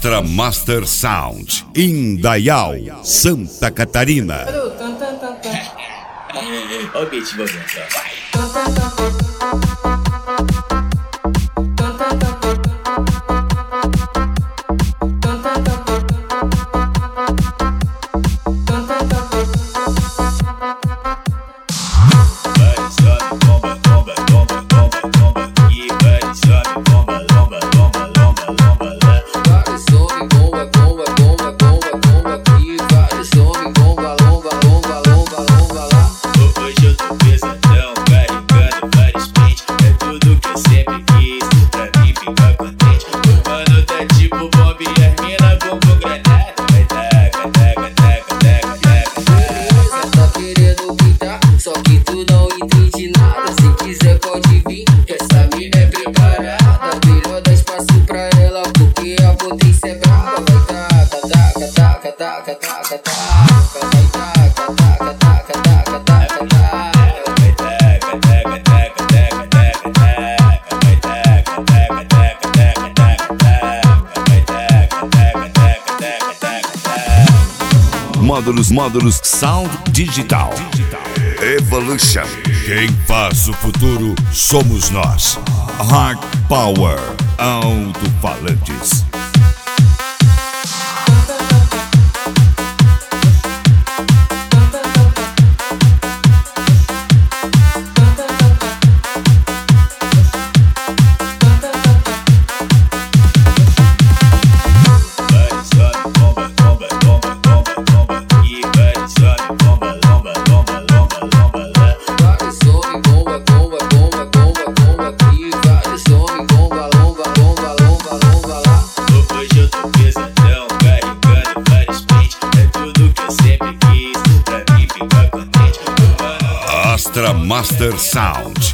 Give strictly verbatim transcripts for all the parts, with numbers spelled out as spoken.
Astra Master Sound, Indaial, Santa Catarina. Olha o beat envolvendo, vai. Módulos, módulos Sound Digital. Evolution. Quem faz o futuro somos nós. Hard Power. Alto-falantes. Astra Master Sound.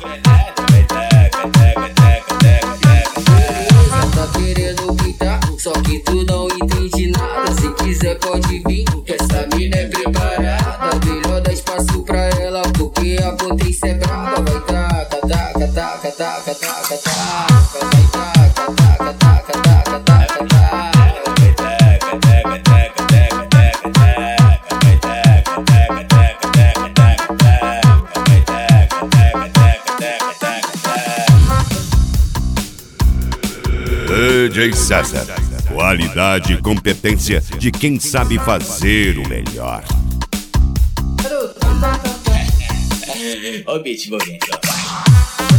Tá querendo pintar, só que tu não entende nada. Se quiser pode vir, que essa mina é preparada. Melhor dar espaço pra ela, porque a potência é brava. Vai taca, taca, taca, taca, taca, taca. Vai taca, taca, taca, taca, taca, taca. D J César, qualidade e competência de quem sabe fazer o melhor. Olha o beat envolvendo, vai.